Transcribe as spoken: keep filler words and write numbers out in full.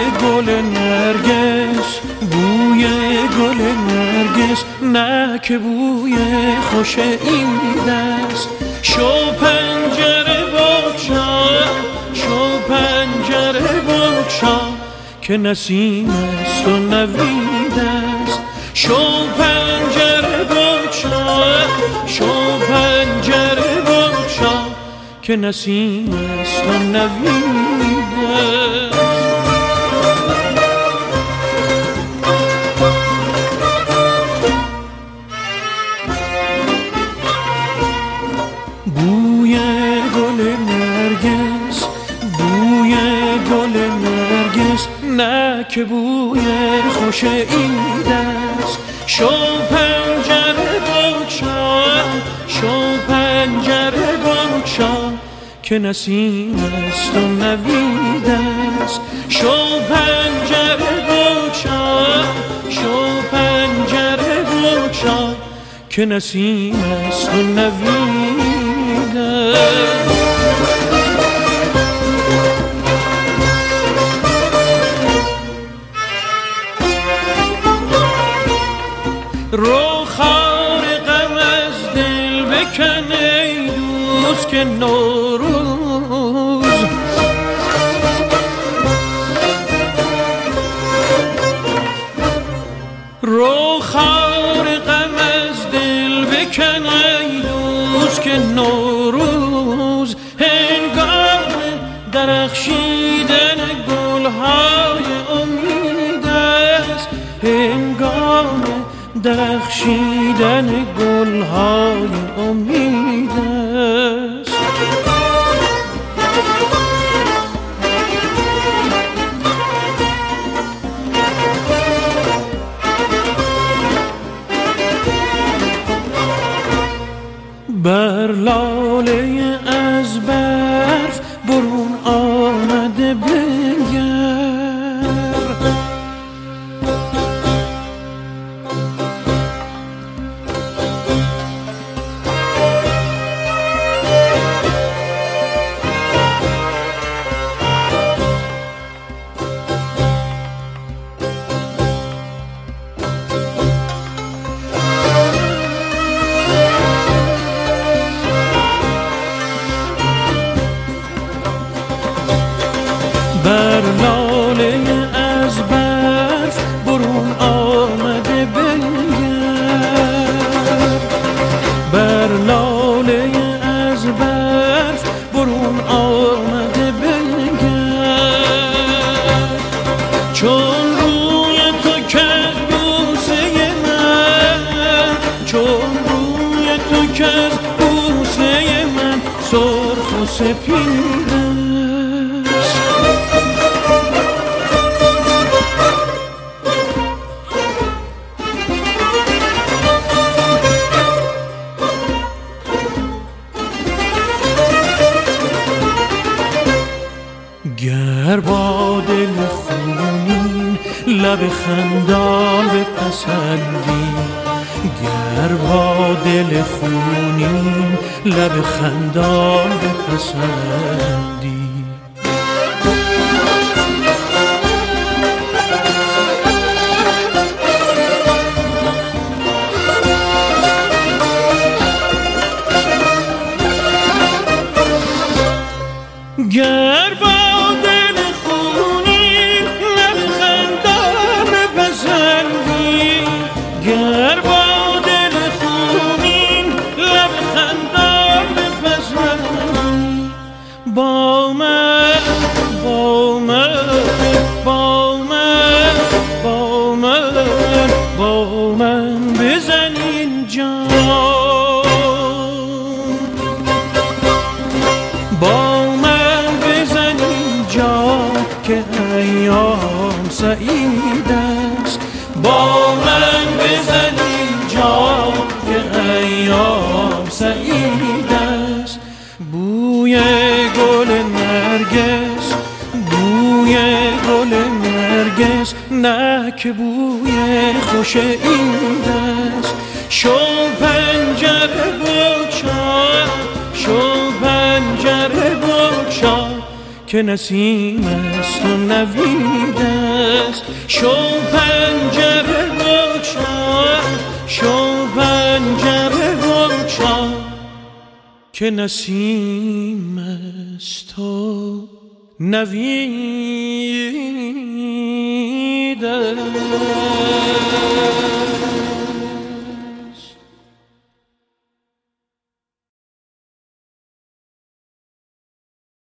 گل نرگس، بوی گل نرگس، نه که بوی خوش این دست. شو پنجره بگشا، شو پنجره بگشا، که نسیم است و نوید است. شو پنجره بگشا، شو پنجره بگشا، که نسیم است و نوید است. بوی گل نرگس، بوی گل نرگس، نه که بوی خوش این دست. شو پنجره بگشا، شو پنجره بگشا، که نسیم است و نوید است. شو پنجره بگشا، شو پنجره بگشا، که نسیم است و نوید است. رو خار غم از دل بکن ای دوست، که نوروز رو خار غم از دل بکن ای دوست، که نوروز هنگام درخشیدن گلهای امید است. هنگام درخشیدن گلهای امید است. بر لاله از برف برون آمده بنگر، بر لاله از برف برون آمده بنگر، بر لاله از برف برون آمده بنگر. چون روی تو کز بوسه من، چون روی تو کز بوسه من سرخ و سپید است. گر با دل خونین لب خندان بپسندی، گر با دل خونین لب خندان بپسندی. گر با دل خونین لب خندان بپسندی، گر با دل خونین لب خندان بپسندی. با من، با من، با من، با من، با من بزن اینجا. با که ایام سعید است. با من بزن اینجا که ایام سعید است. بوی گل نرگس، بوی گل نرگس، نه که بوی خوش این دست. شو پنجره بگشا، شو پنجره بگشا، که نسیم است و نوید است. است. شو پنجره بگشا، شو پنجره بگشا که نسیم است و نوید است.